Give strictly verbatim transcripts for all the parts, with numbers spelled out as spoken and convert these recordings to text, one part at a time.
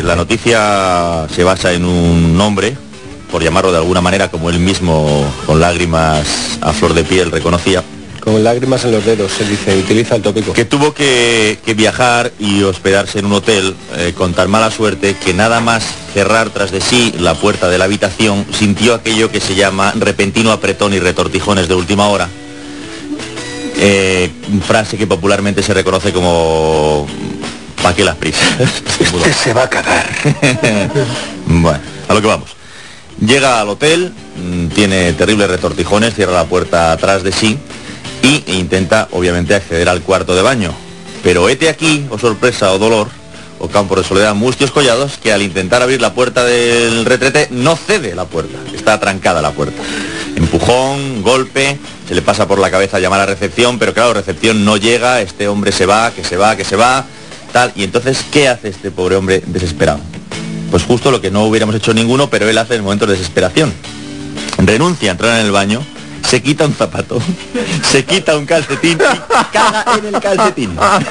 la noticia se basa en un hombre, por llamarlo de alguna manera, como él mismo, con lágrimas a flor de piel, reconocía. Con lágrimas en los dedos, se dice, utiliza el tópico. Que tuvo que, que viajar y hospedarse en un hotel eh, con tan mala suerte que nada más cerrar tras de sí la puerta de la habitación, sintió aquello que se llama repentino apretón y retortijones de última hora. Eh, frase que popularmente se reconoce como ¿pa' qué las prisas? Este se va a cagar. Bueno, a lo que vamos. Llega al hotel, tiene terribles retortijones, cierra la puerta atrás de sí y intenta obviamente acceder al cuarto de baño. Pero hete aquí, o sorpresa o dolor, o campo de soledad, mustios collados, que al intentar abrir la puerta del retrete no cede la puerta, está atrancada la puerta. Empujón, golpe, se le pasa por la cabeza llamar a recepción, pero claro, recepción no llega, este hombre se va, que se va, que se va, tal. Y entonces, ¿qué hace este pobre hombre desesperado? Pues justo lo que no hubiéramos hecho ninguno, pero él hace en el momento de desesperación. Renuncia a entrar en el baño, se quita un zapato, se quita un calcetín y caga en el calcetín.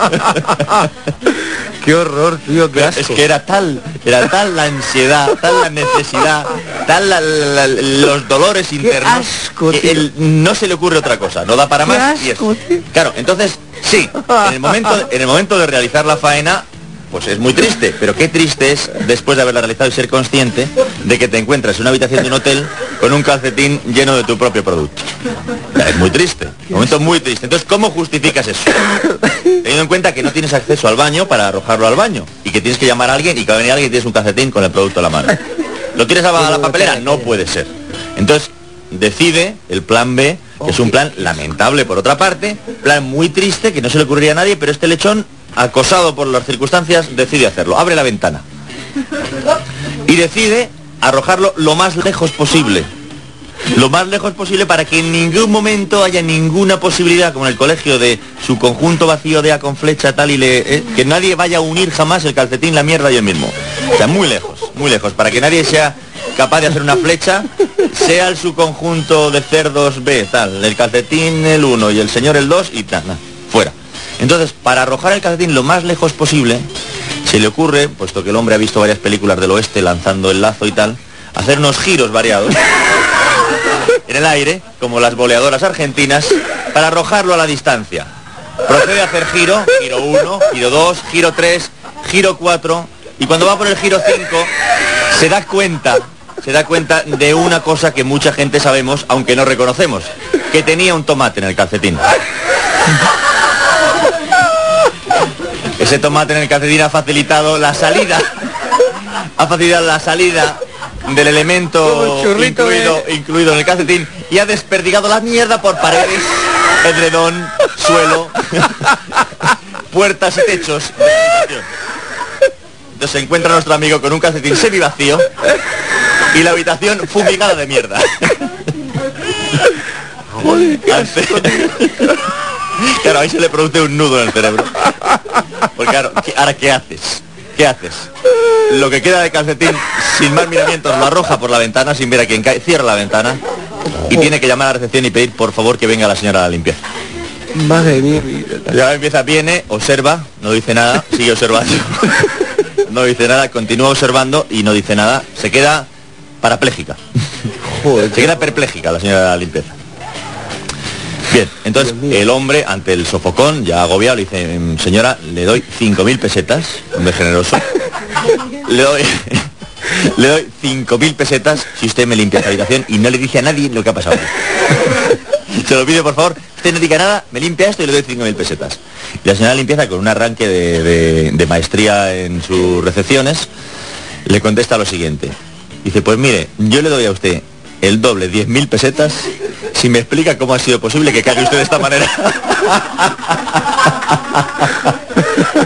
Qué horror, tío, qué asco. Es que era tal, era tal la ansiedad, tal la necesidad, tal la, la, los dolores internos, asco, que él no se le ocurre otra cosa, no da para más. Qué Y asco, es, claro, entonces, sí, en el momento, en el momento de realizar la faena, pues es muy triste, pero qué triste es después de haberla realizado y ser consciente de que te encuentras en una habitación de un hotel con un calcetín lleno de tu propio producto. Ya, es muy triste, un momento muy triste. Entonces, ¿cómo justificas eso? Teniendo en cuenta que no tienes acceso al baño para arrojarlo al baño y que tienes que llamar a alguien y que va a venir alguien y tienes un calcetín con el producto a la mano. ¿Lo tienes a la papelera? No puede ser. Entonces, decide el plan B, que es un plan lamentable por otra parte, plan muy triste que no se le ocurriría a nadie, pero este lechón, acosado por las circunstancias, decide hacerlo. Abre la ventana y decide arrojarlo lo más lejos posible. Lo más lejos posible para que en ningún momento haya ninguna posibilidad, como en el colegio, de su conjunto vacío de A con flecha tal y le, eh, que nadie vaya a unir jamás el calcetín, la mierda y el mismo. O sea, muy lejos, muy lejos, para que nadie sea capaz de hacer una flecha, sea el su conjunto de cerdos B, tal, el calcetín el uno y el señor el dos y tal, nah, fuera. Entonces, para arrojar el calcetín lo más lejos posible, se le ocurre, puesto que el hombre ha visto varias películas del oeste lanzando el lazo y tal, hacer unos giros variados en el aire, como las boleadoras argentinas, para arrojarlo a la distancia. Procede a hacer giro, giro uno, giro dos, giro tres, giro cuatro, y cuando va por el giro cinco, se da cuenta, se da cuenta de una cosa que mucha gente sabemos, aunque no reconocemos, que tenía un tomate en el calcetín. Ese tomate en el calcetín ha facilitado la salida, ha facilitado la salida del elemento incluido, incluido en el calcetín y ha desperdigado la mierda por paredes, edredón, suelo, puertas y techos. Entonces se encuentra nuestro amigo con un calcetín semivacío y la habitación fumigada de mierda. Joder, qué asco, claro, ahí se le produce un nudo en el cerebro. Porque claro, ¿ahora qué haces? ¿Qué haces? Lo que queda de calcetín, sin más miramientos, lo arroja por la ventana sin ver a quién cae, cierra la ventana y tiene que llamar a la recepción y pedir por favor que venga la señora a la limpieza. Madre mía. Ya la limpieza viene, observa, no dice nada, sigue observando. No dice nada, continúa observando y no dice nada, se queda parapléjica. Joder, se queda perpléjica la señora de la limpieza. Bien, entonces el hombre, ante el sofocón, ya agobiado, le dice, señora, le doy cinco mil pesetas, hombre generoso, le doy, le doy cinco mil pesetas si usted me limpia esta habitación y no le dice a nadie lo que ha pasado. Se lo pide, por favor, usted no diga nada, me limpia esto y le doy cinco mil pesetas. Y la señora limpieza, con un arranque de, de, de maestría en sus recepciones, le contesta lo siguiente. Dice, pues mire, yo le doy a usted el doble, diez mil pesetas, si me explica cómo ha sido posible que cague usted de esta manera.